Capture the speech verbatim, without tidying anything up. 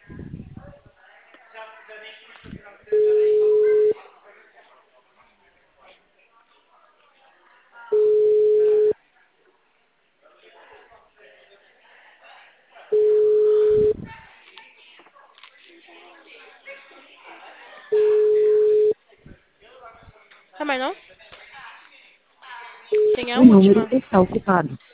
Também não? Sim, é a O número última. está ocupado.